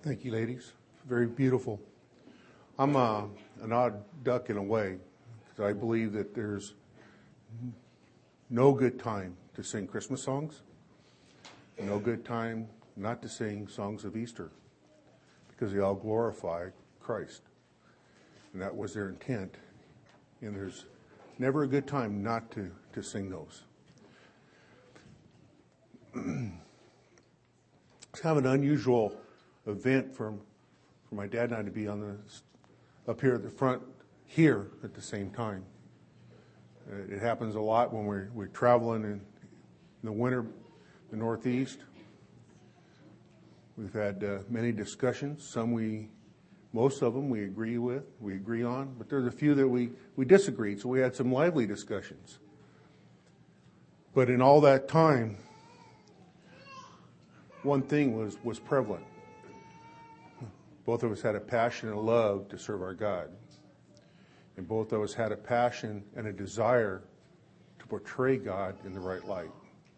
Thank you, ladies. Very beautiful. I'm an odd duck in a way, because I believe that there's no good time to sing Christmas songs, no good time not to sing songs of Easter, because they all glorify Christ. And that was their intent. And there's never a good time not to sing those. It's kind of an unusual event for my dad and I to be up here at the front here at the same time. It happens a lot when we're traveling in the winter, the Northeast. We've had many discussions. Most of them we agree on, but there's a few that we disagreed, so we had some lively discussions. But in all that time, one thing was prevalent. Both of us had a passion and a love to serve our God. And both of us had a passion and a desire to portray God in the right light.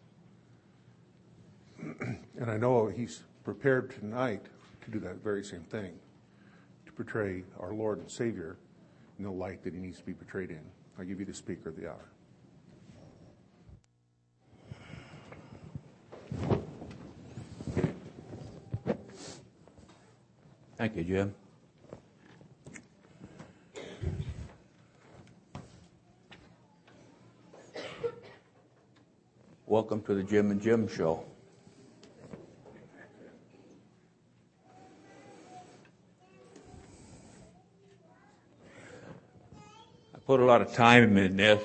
And I know he's prepared tonight to do that very same thing, to portray our Lord and Savior in the light that he needs to be portrayed in. I give you the speaker of the hour. Thank you, Jim. Welcome to the Jim and Jim Show. I put a lot of time in this.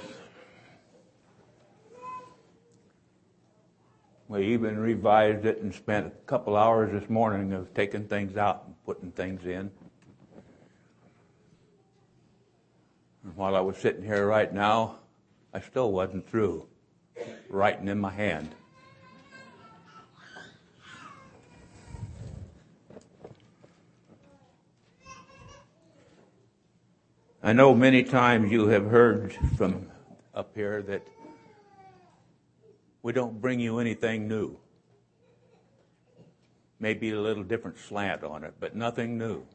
We even revised it and spent a couple hours this morning of taking things out and putting things in. And while I was sitting here right now, I still wasn't through writing in my hand. I know many times you have heard from up here that we don't bring you anything new. Maybe a little different slant on it, but nothing new.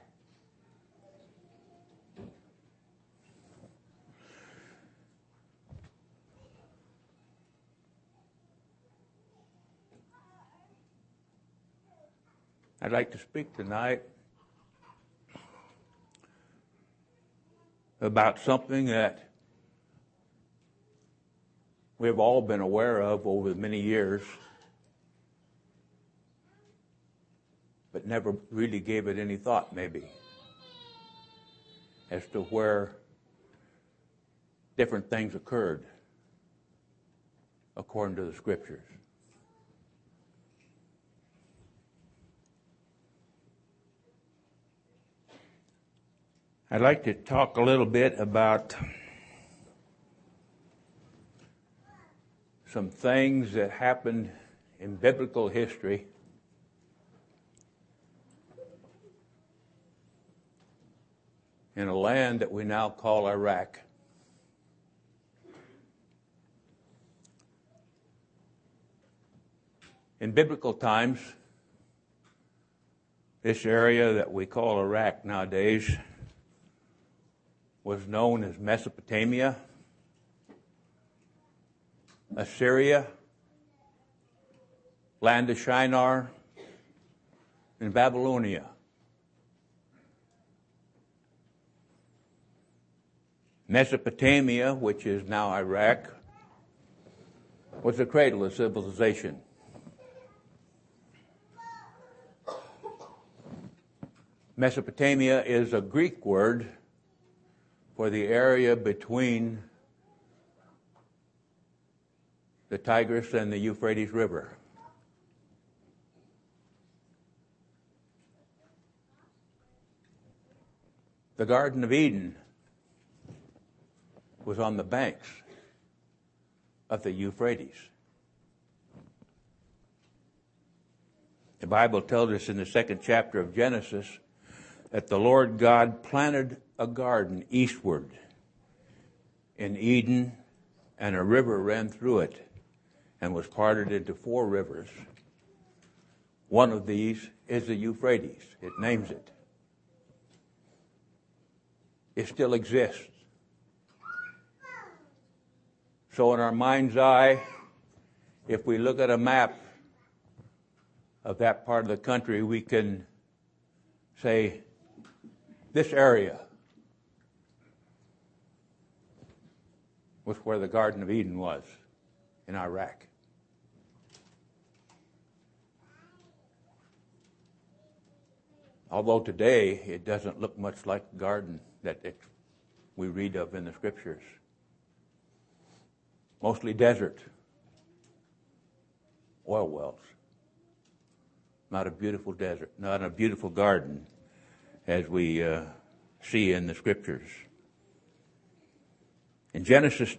I'd like to speak tonight about something that we've all been aware of over many years, but never really gave it any thought, maybe, as to where different things occurred according to the Scriptures. I'd like to talk a little bit about some things that happened in biblical history in a land that we now call Iraq. In biblical times, this area that we call Iraq nowadays was known as Mesopotamia, Assyria, land of Shinar, and Babylonia. Mesopotamia, which is now Iraq, was the cradle of civilization. Mesopotamia is a Greek word for the area between the Tigris and the Euphrates River. The Garden of Eden was on the banks of the Euphrates. The Bible tells us in the 2nd chapter of Genesis that the Lord God planted a garden eastward in Eden, and a river ran through it and was parted into 4 rivers. One of these is the Euphrates. It names it. It still exists. So in our mind's eye, if we look at a map of that part of the country, we can say, this area was where the Garden of Eden was, in Iraq. Although today it doesn't look much like the garden that we read of in the Scriptures. Mostly desert, oil wells. Not a beautiful desert, not a beautiful garden as we see in the Scriptures. In Genesis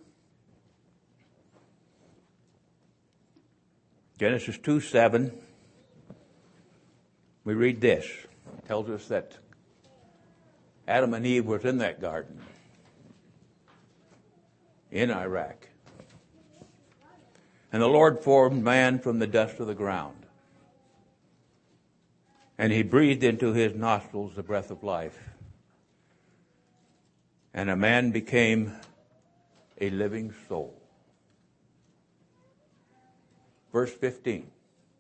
2:7, we read this. It tells us that Adam and Eve was in that garden in Iraq. And the Lord formed man from the dust of the ground. And he breathed into his nostrils the breath of life. And a man became a living soul. Verse 15.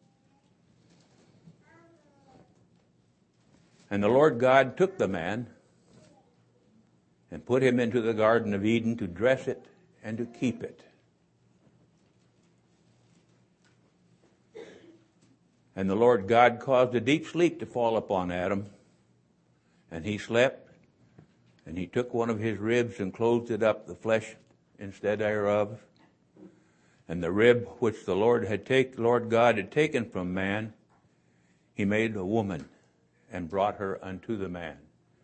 And the Lord God took the man and put him into the Garden of Eden to dress it and to keep it. And the Lord God caused a deep sleep to fall upon Adam, and he slept, and he took one of his ribs and closed it up, the flesh instead thereof. And the rib which the Lord God had taken from man, he made a woman and brought her unto the man.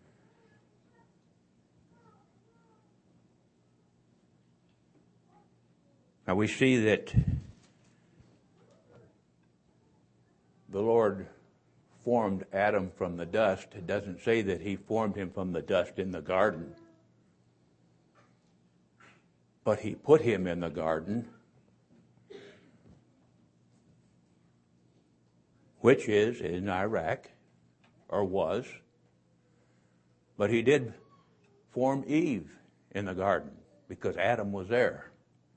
Now we see that the Lord formed Adam from the dust. It doesn't say that he formed him from the dust in the garden, but he put him in the garden, which is in Iraq, or was, but he did form Eve in the garden because Adam was there.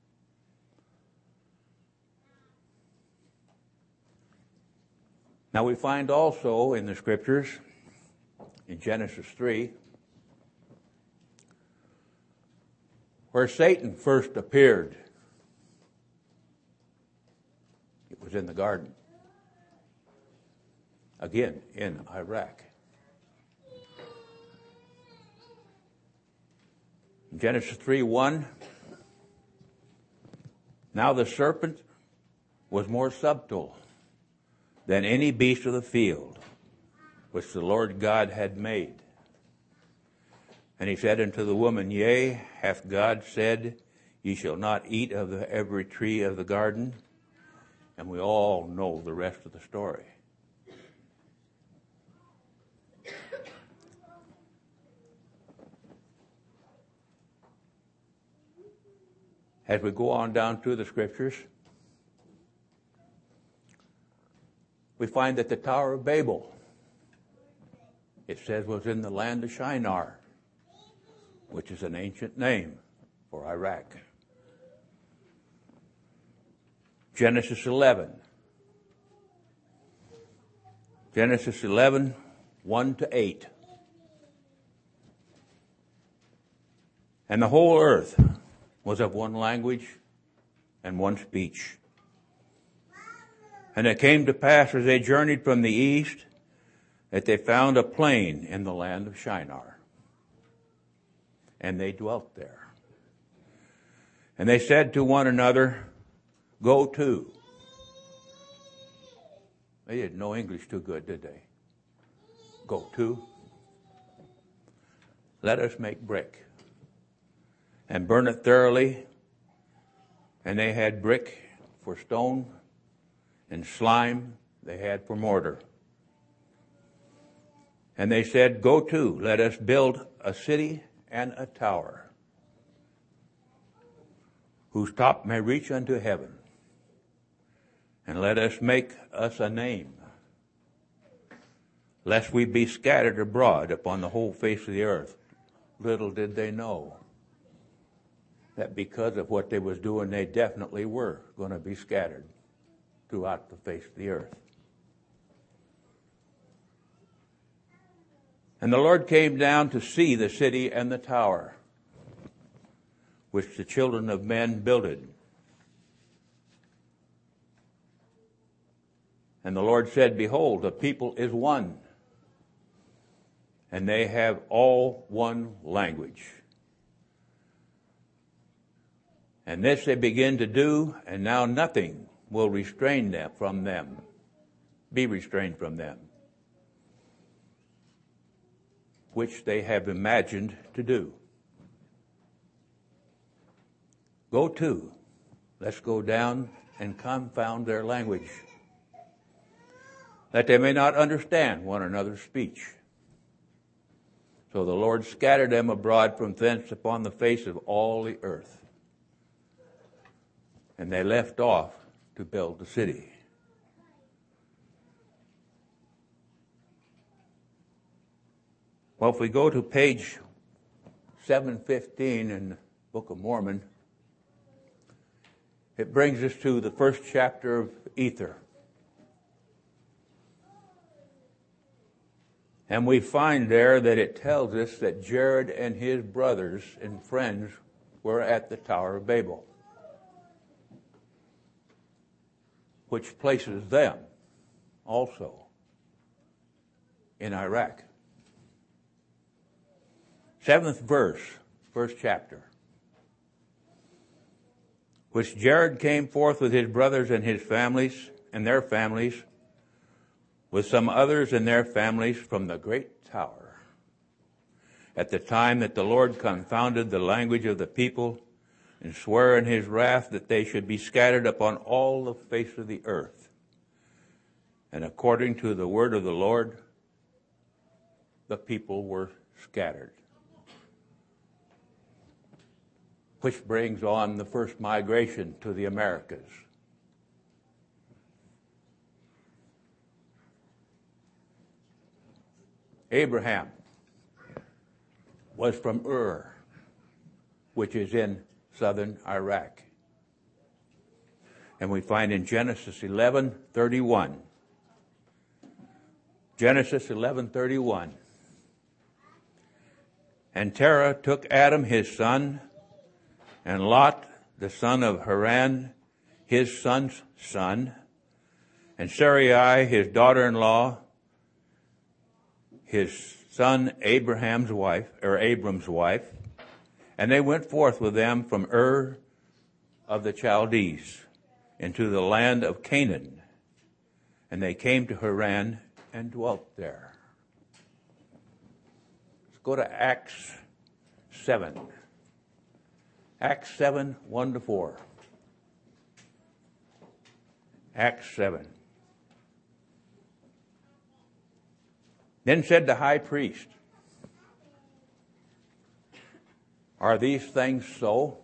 Now we find also in the Scriptures, in Genesis 3, where Satan first appeared. It was in the garden. Again, in Iraq. In Genesis 3:1, now the serpent was more subtle than any beast of the field which the Lord God had made. And he said unto the woman, Yea, hath God said, Ye shall not eat of every tree of the garden? And we all know the rest of the story. As we go on down through the Scriptures, we find that the Tower of Babel, it says, was in the land of Shinar, which is an ancient name for Iraq. Genesis 11. Genesis 11, 1-8. And the whole earth was of one language and one speech. And it came to pass as they journeyed from the east that they found a plain in the land of Shinar. And they dwelt there. And they said to one another, Go to. They didn't know English too good, did they? Go to. Let us make brick and burn it thoroughly. And they had brick for stone, and slime they had for mortar. And they said, Go to, let us build a city and a tower, whose top may reach unto heaven. And let us make us a name, lest we be scattered abroad upon the whole face of the earth. Little did they know that because of what they was doing, they definitely were going to be scattered throughout the face of the earth. And the Lord came down to see the city and the tower, which the children of men builded. And the Lord said, Behold, the people is one, and they have all one language. And this they begin to do, and now nothing will restrain them from them, be restrained from them, which they have imagined to do. Go to, let's go down and confound their language, that they may not understand one another's speech. So the Lord scattered them abroad from thence upon the face of all the earth. And they left off to build the city. Well, if we go to page 715 in the Book of Mormon, it brings us to the first chapter of Ether. And we find there that it tells us that Jared and his brothers and friends were at the Tower of Babel, which places them also in Iraq. 7th verse, first chapter. Which Jared came forth with his brothers and his families and their families, with some others and their families from the great tower, at the time that the Lord confounded the language of the people, and sware in his wrath that they should be scattered upon all the face of the earth. And according to the word of the Lord, the people were scattered. Which brings on the first migration to the Americas. Abraham was from Ur, which is in southern Iraq. And we find in Genesis 11:31. Genesis 11:31. And Terah took Adam his son, and Lot the son of Haran his son's son, and Sarai his daughter-in-law, his son Abram's wife, and they went forth with them from Ur of the Chaldees into the land of Canaan, and they came to Haran and dwelt there. Let's go to Acts 7. Acts 7, 1-4. Acts 7. Then said the high priest, Are these things so?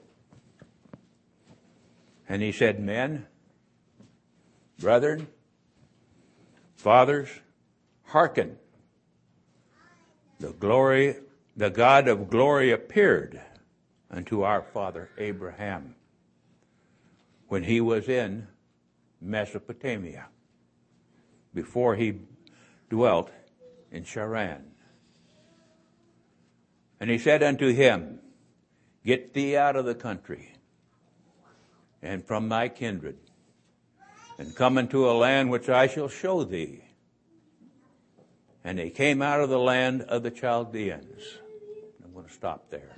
And he said, Men, brethren, fathers, hearken. The God of glory appeared unto our father Abraham when he was in Mesopotamia, before he dwelt in Charan. And he said unto him, Get thee out of the country, and from thy kindred, and come into a land which I shall show thee. And they came out of the land of the Chaldeans. I'm going to stop there.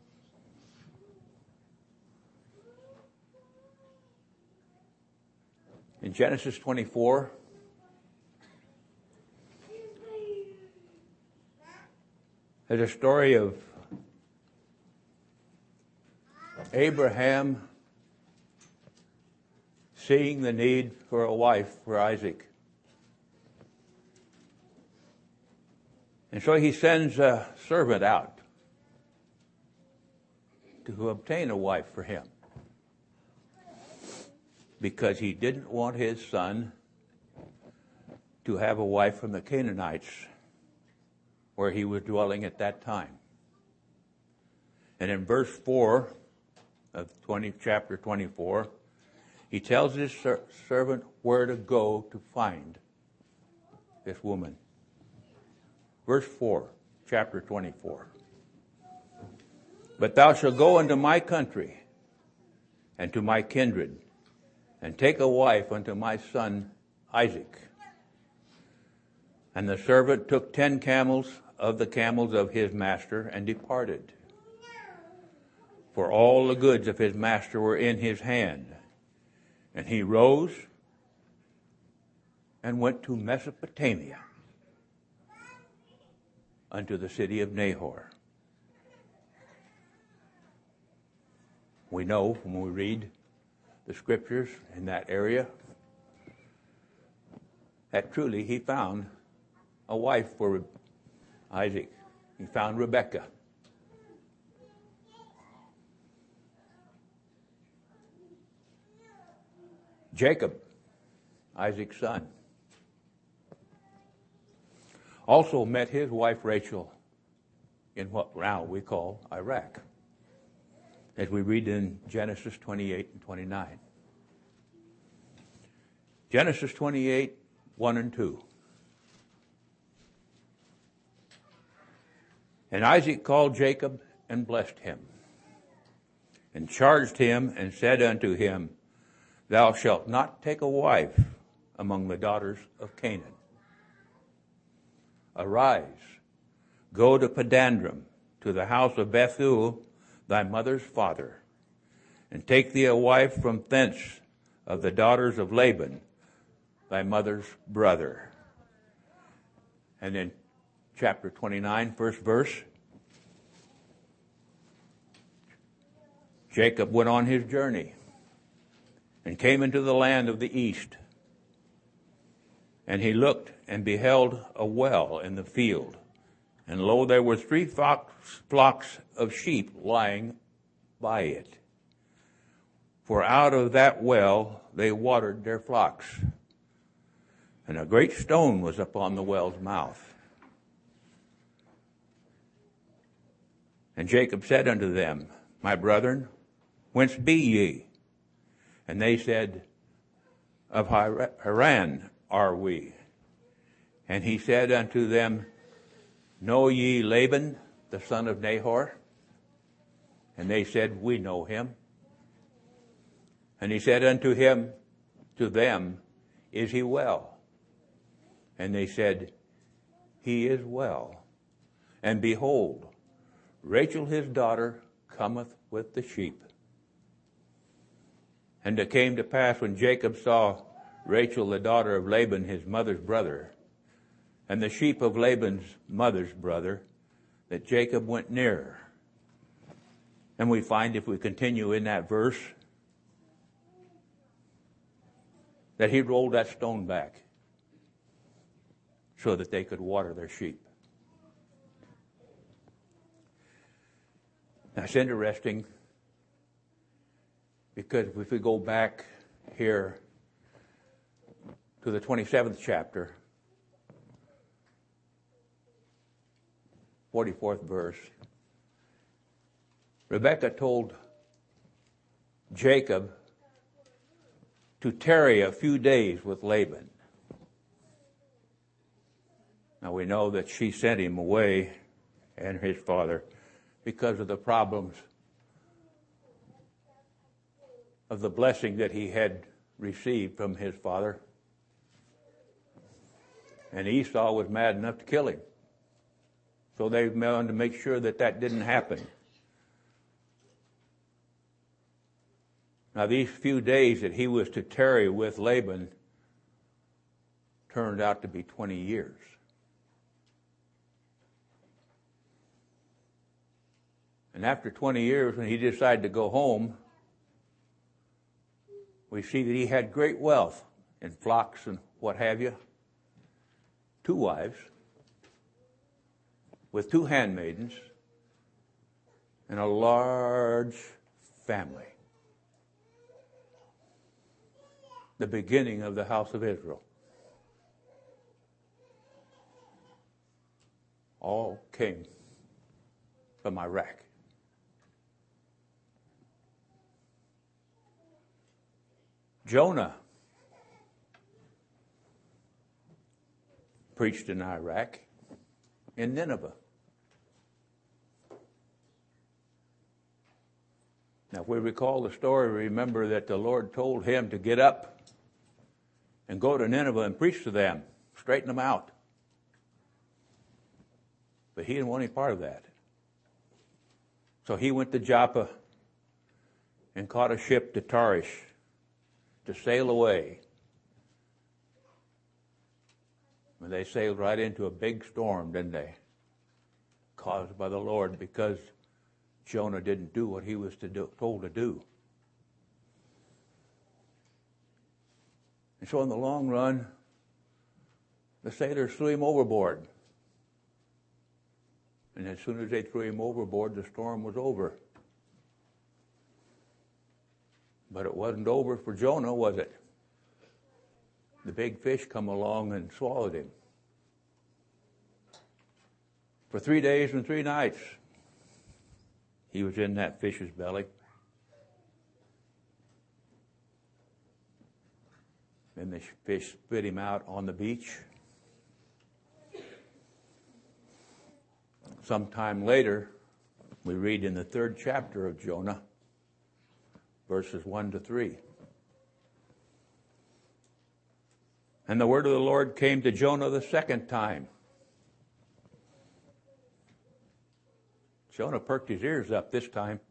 In Genesis 24, there's a story of Abraham seeing the need for a wife for Isaac. And so he sends a servant out to obtain a wife for him, because he didn't want his son to have a wife from the Canaanites where he was dwelling at that time. And in verse 4 of chapter 24, he tells his servant where to go to find this woman. Verse 4, chapter 24. But thou shalt go unto my country and to my kindred, and take a wife unto my son Isaac. And the servant took 10 camels of the camels of his master and departed. For all the goods of his master were in his hand. And he rose and went to Mesopotamia, unto the city of Nahor. We know when we read the scriptures in that area that truly he found a wife for Isaac. He found Rebekah. Jacob, Isaac's son, also met his wife Rachel in what now we call Iraq, as we read in Genesis 28 and 29. Genesis 28, 1 and 2. And Isaac called Jacob and blessed him, and charged him and said unto him, Thou shalt not take a wife among the daughters of Canaan. Arise, go to Padandram, to the house of Bethuel, thy mother's father, and take thee a wife from thence of the daughters of Laban, thy mother's brother. And in chapter 29, first verse, Jacob went on his journey and came into the land of the east. And he looked and beheld a well in the field. And lo, there were 3 flocks of sheep lying by it. For out of that well they watered their flocks. And a great stone was upon the well's mouth. And Jacob said unto them, My brethren, whence be ye? And they said, Of Haran are we. And he said unto them, Know ye Laban, the son of Nahor? And they said, We know him. And he said unto them, Is he well? And they said, He is well. And behold, Rachel his daughter cometh with the sheep. And it came to pass when Jacob saw Rachel the daughter of Laban his mother's brother, and the sheep of Laban's mother's brother, that Jacob went near. And we find, if we continue in that verse, that he rolled that stone back so that they could water their sheep. Now, it's interesting because if we go back here to the 27th chapter, 44th verse, Rebekah told Jacob to tarry a few days with Laban. Now we know that she sent him away and his father because of the problems of the blessing that he had received from his father. And Esau was mad enough to kill him. So they wanted to make sure that that didn't happen. Now these few days that he was to tarry with Laban turned out to be 20 years. And after 20 years, when he decided to go home, we see that he had great wealth in flocks and what have you. 2 wives with 2 handmaidens and a large family. The beginning of the house of Israel. all came from Iraq. Jonah preached in Iraq, in Nineveh. Now, if we recall the story, remember that the Lord told him to get up and go to Nineveh and preach to them, straighten them out. But he didn't want any part of that. So he went to Joppa and caught a ship to Tarshish to sail away. And they sailed right into a big storm, didn't they? Caused by the Lord, because Jonah didn't do what he was told to do. And so in the long run, the sailors threw him overboard. And as soon as they threw him overboard, the storm was over. But it wasn't over for Jonah, was it? The big fish come along and swallowed him. For 3 days and 3 nights, he was in that fish's belly. Then the fish spit him out on the beach. Sometime later, we read in the 3rd chapter of Jonah, verses 1 to 3. And the word of the Lord came to Jonah the 2nd time. Jonah perked his ears up this time.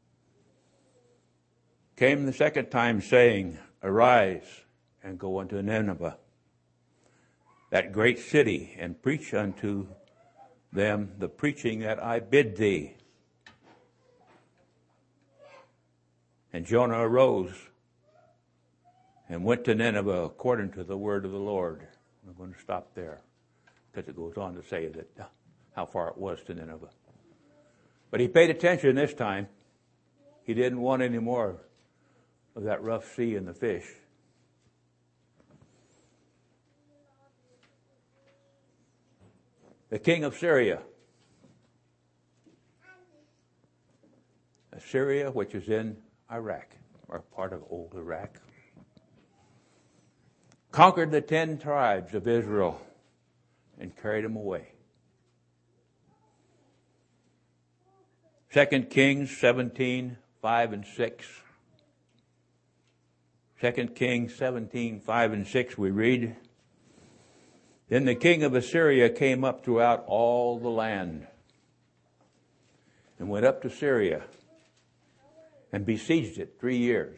Came the 2nd time, saying, Arise and go unto Nineveh, that great city, and preach unto them the preaching that I bid thee. And Jonah arose and went to Nineveh according to the word of the Lord. I'm going to stop there because it goes on to say that how far it was to Nineveh. But he paid attention this time. He didn't want any more of that rough sea and the fish. The king of Syria. Syria, which is in Iraq, or part of old Iraq, conquered the 10 tribes of Israel and carried them away. 2 Kings 17, 5 and 6. 2 Kings 17, 5 and 6 we read, Then the king of Assyria came up throughout all the land and went up to Syria and besieged it 3 years.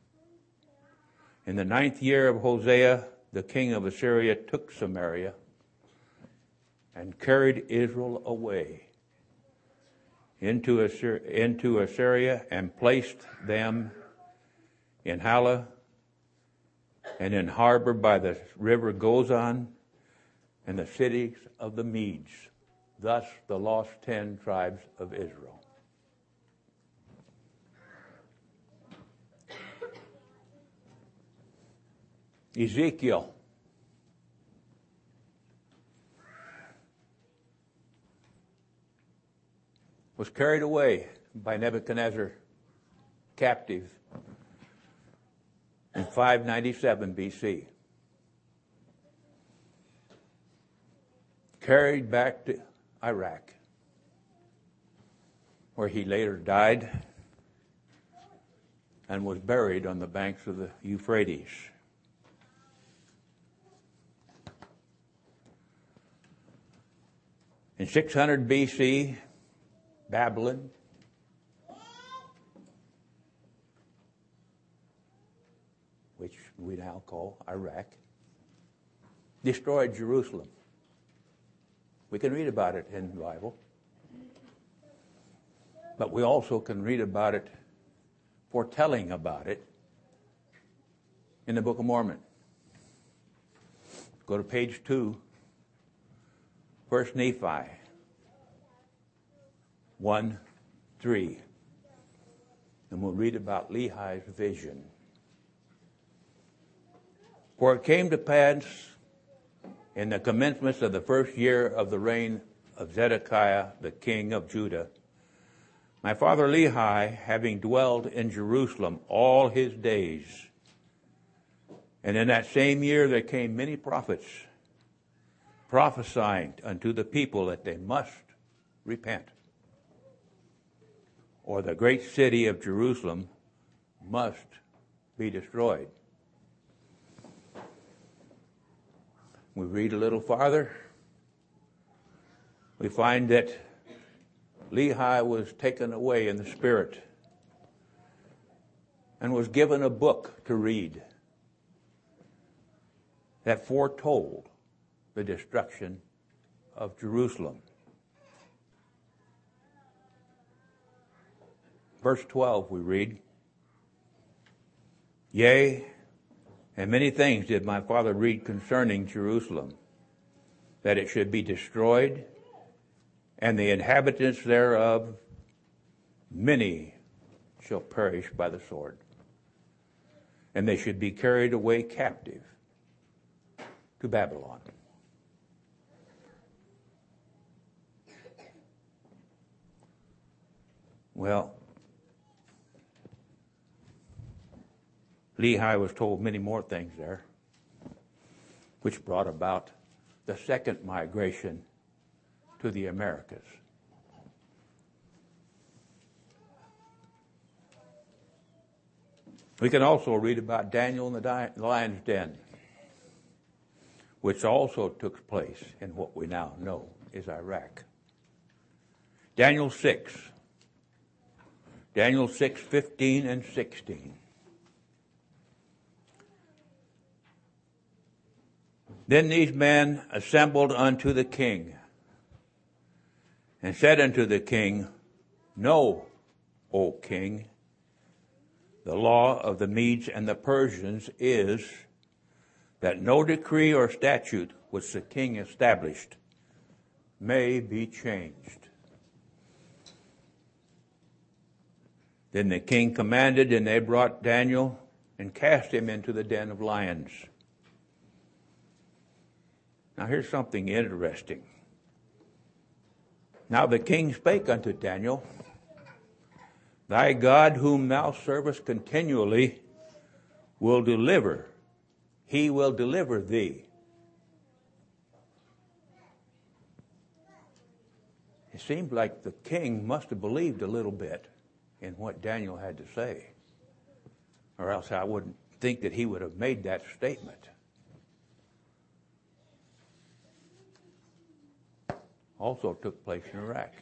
In the 9th year of Hosea, the king of Assyria took Samaria and carried Israel away into Assyria and placed them in Hala and in harbor by the river Gozan and the cities of the Medes. Thus the lost 10 tribes of Israel. Ezekiel. Was carried away by Nebuchadnezzar captive in 597 BC. Carried back to Iraq, where he later died and was buried on the banks of the Euphrates. In 600 BC, Babylon which we now call Iraq, destroyed Jerusalem. We can read about it in the Bible, but we also can read about it, foretelling about it, in the Book of Mormon. Go to page 2, 1 Nephi 1:3, and we'll read about Lehi's vision. For it came to pass in the commencement of the first year of the reign of Zedekiah, the king of Judah, my father Lehi, having dwelled in Jerusalem all his days. And in that same year there came many prophets, prophesying unto the people that they must repent, or the great city of Jerusalem must be destroyed. We read a little farther. We find that Lehi was taken away in the spirit and was given a book to read that foretold the destruction of Jerusalem. Verse 12 we read, Yea, and many things did my father read concerning Jerusalem, that it should be destroyed, and the inhabitants thereof, many shall perish by the sword, and they should be carried away captive to Babylon. Well, Lehi was told many more things there, which brought about the second migration to the Americas. We can also read about Daniel in the lion's den, which also took place in what we now know is Iraq. Daniel 6:15 and 16. Then these men assembled unto the king, and said unto the king, Know, O king, the law of the Medes and the Persians is that no decree or statute which the king established may be changed. Then the king commanded, and they brought Daniel and cast him into the den of lions. Now here's something interesting. Now the king spake unto Daniel, Thy God whom thou servest continually will deliver. He will deliver thee. It seemed like the king must have believed a little bit in what Daniel had to say, or else I wouldn't think that he would have made that statement. Also took place in Iraq.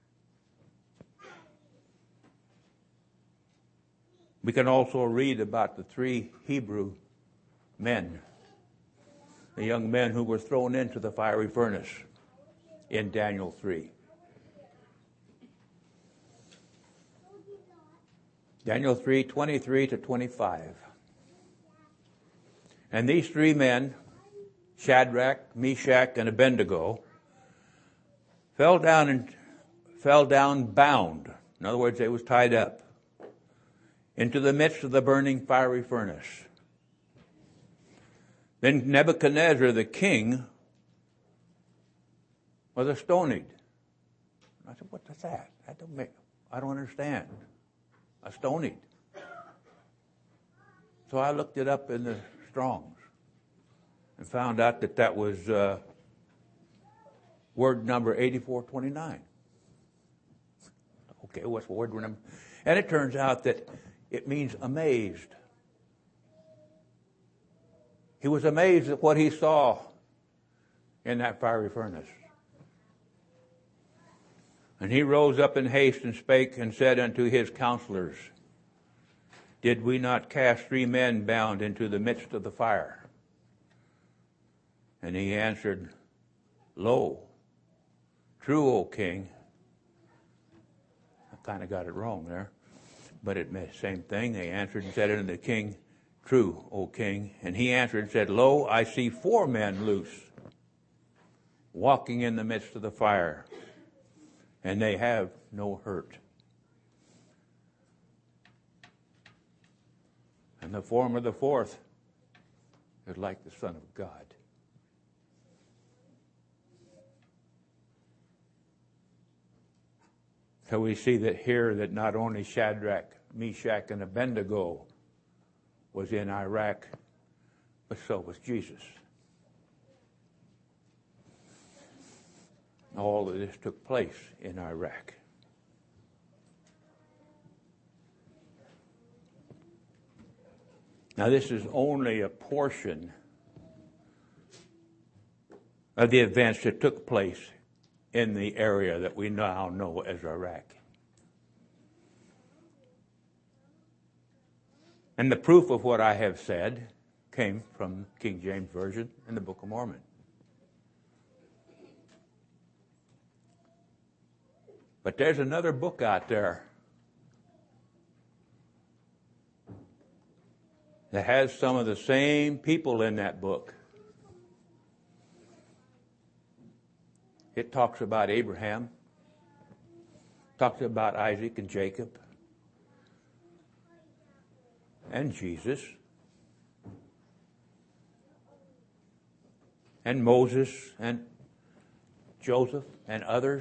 We can also read about the 3 Hebrew men, the young men who were thrown into the fiery furnace in Daniel 3. Daniel 3:23 to 25. And these 3 men, Shadrach, Meshach, and Abednego, fell down bound. In other words, they was tied up into the midst of the burning fiery furnace. Then Nebuchadnezzar the king was astonied. I said, what is that? I don't understand. Astonied. So I looked it up in the Strongs and found out that was word number 8429. Okay, what's word number? And it turns out that it means amazed. He was amazed at what he saw in that fiery furnace. And he rose up in haste and spake and said unto his counselors, Did we not cast 3 men bound into the midst of the fire? And he answered, Lo, true, O king. I kind of got it wrong there, but it meant the same thing. They answered and said unto the king, True, O king. And he answered and said, Lo, I see 4 men loose, walking in the midst of the fire, and they have no hurt. And the form of the 4th is like the Son of God. So we see that here that not only Shadrach, Meshach, and Abednego was in Iraq, but so was Jesus. All of this took place in Iraq. Now, this is only a portion of the events that took place in the area that we now know as Iraq. And the proof of what I have said came from King James Version and the Book of Mormon. But there's another book out there that has some of the same people in that book. It talks about Abraham, talks about Isaac and Jacob, and Jesus, and Moses, and Joseph, and others.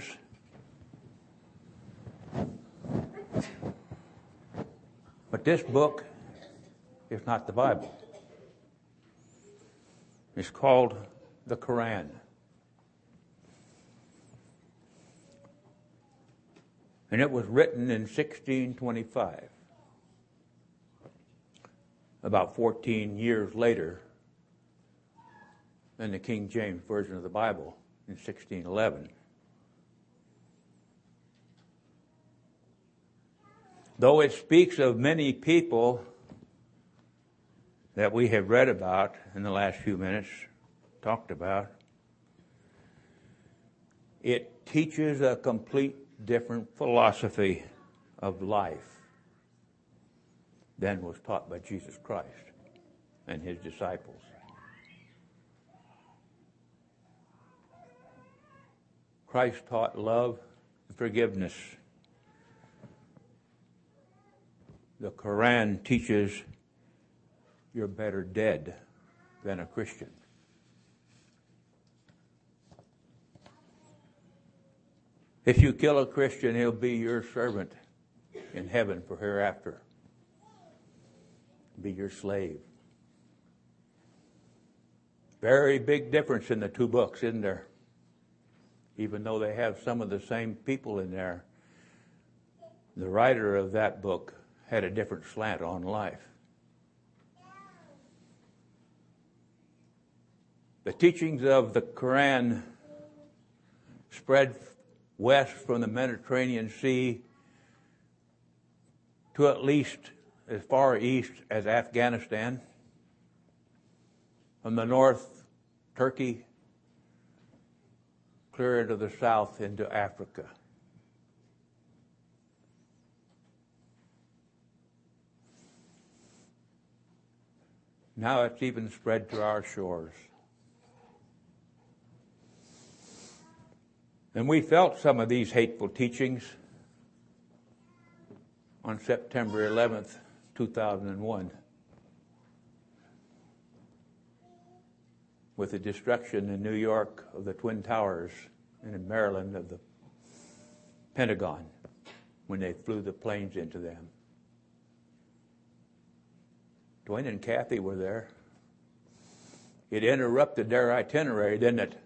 But this book is not the Bible. It's called the Quran. And it was written in 1625, about 14 years later than the King James Version of the Bible in 1611. Though it speaks of many people that we have read about in the last few minutes, talked about, it teaches a complete different philosophy of life than was taught by Jesus Christ and his disciples. Christ taught love and forgiveness. The Quran teaches you're better dead than a Christian. If you kill a Christian, he'll be your servant in heaven for hereafter. Be your slave. Very big difference in the two books, isn't there? Even though they have some of the same people in there, the writer of that book had a different slant on life. The teachings of the Quran spread west from the Mediterranean Sea to at least as far east as Afghanistan. From the north, Turkey, clear into the south into Africa. Now it's even spread to our shores. And we felt some of these hateful teachings on September 11th, 2001, with the destruction in New York of the Twin Towers and in Maryland of the Pentagon when they flew the planes into them. Dwayne and Kathy were there. It interrupted their itinerary, didn't it?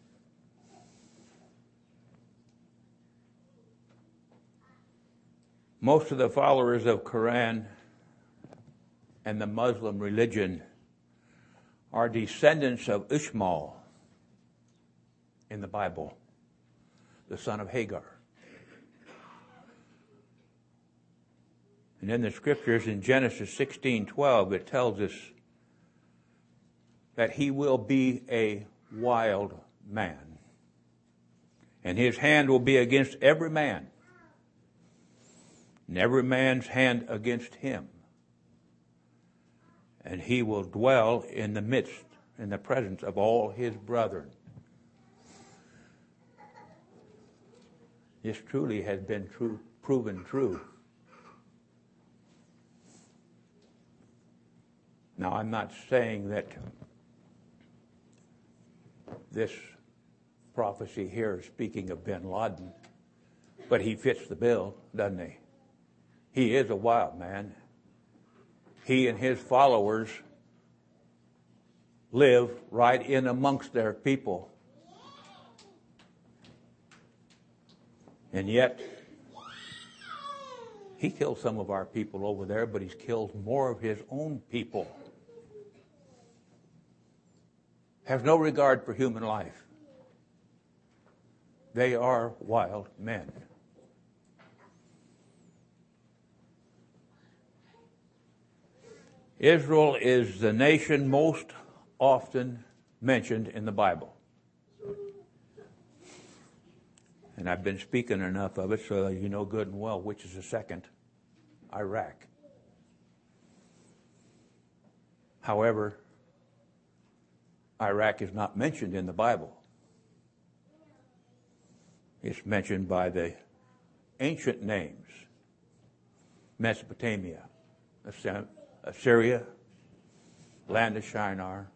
Most of the followers of Quran and the Muslim religion are descendants of Ishmael in the Bible, the son of Hagar. And in the scriptures in Genesis 16:12, it tells us that he will be a wild man, and his hand will be against every man, and every man's hand against him. And he will dwell in the midst, in the presence of all his brethren. This truly has been proven true. Now, I'm not saying that this prophecy here is speaking of bin Laden, But he fits the bill, doesn't he? He is a wild man. He and his followers live right in amongst their people. And yet, he killed some of our people over there, but he's killed more of his own people. Has no regard for human life. They are wild men. Israel is the nation most often mentioned in the Bible. And I've been speaking enough of it so you know good and well which is the second, Iraq. However, Iraq is not mentioned in the Bible. It's mentioned by the ancient names: Mesopotamia, Assyria, land of Shinar,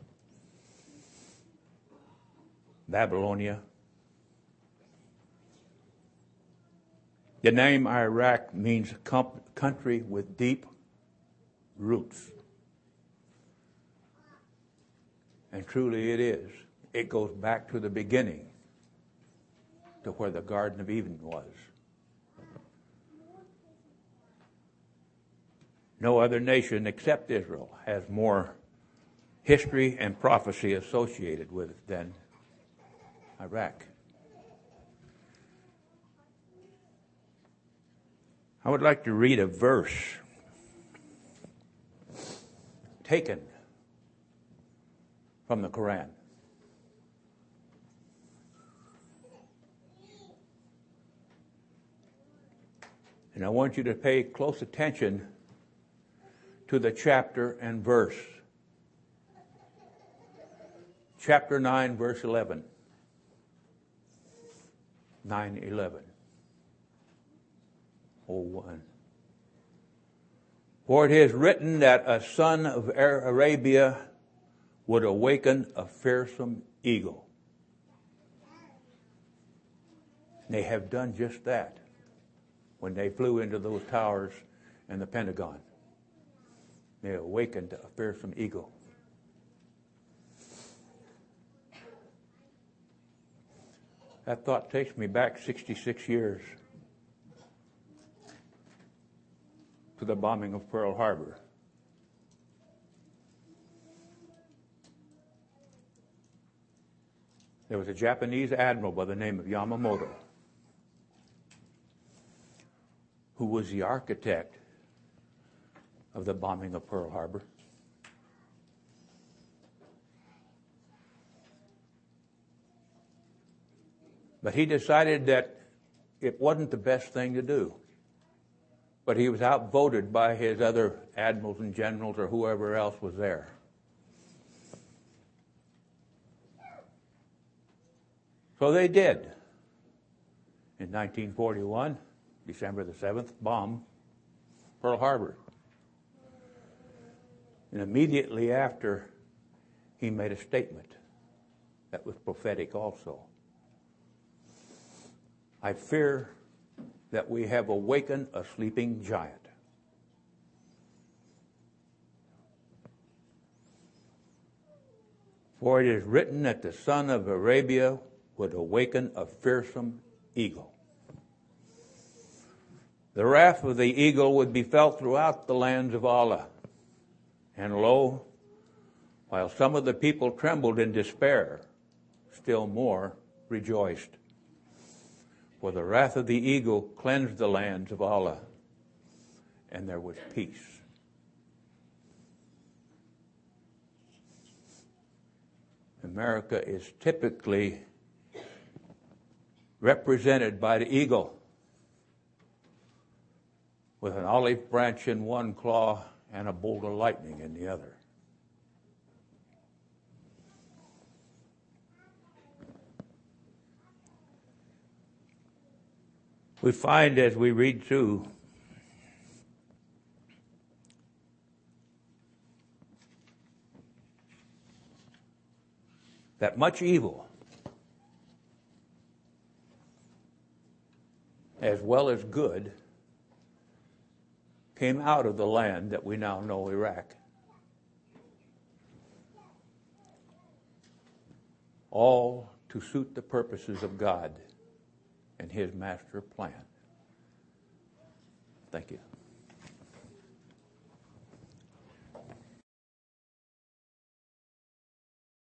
Babylonia. The name Iraq means country with deep roots. And truly it is. It goes back to the beginning, to where the Garden of Eden was. No other nation except Israel has more history and prophecy associated with it than Iraq. I would like to read a verse taken from the Quran. And I want you to pay close attention to the chapter and verse. Chapter 9, verse 11. 9:11. 01. For it is written that a son of Arabia would awaken a fearsome eagle. They have done just that when they flew into those towers in the Pentagon. They awakened a fearsome eagle. That thought takes me back 66 years to the bombing of Pearl Harbor. There was a Japanese admiral by the name of Yamamoto who was the architect of the bombing of Pearl Harbor. But he decided that it wasn't the best thing to do. But he was outvoted by his other admirals and generals or whoever else was there. So they did. In 1941, December the 7th, bomb Pearl Harbor. And immediately after, he made a statement that was prophetic also. I fear that we have awakened a sleeping giant. For it is written that the son of Arabia would awaken a fearsome eagle. The wrath of the eagle would be felt throughout the lands of Allah. And lo, while some of the people trembled in despair, still more rejoiced. For the wrath of the eagle cleansed the lands of Allah, and there was peace. America is typically represented by the eagle, with an olive branch in one claw and a bolt of lightning in the other. We find as we read through that much evil as well as good, came out of the land that we now know, Iraq. All to suit the purposes of God and His master plan. Thank you.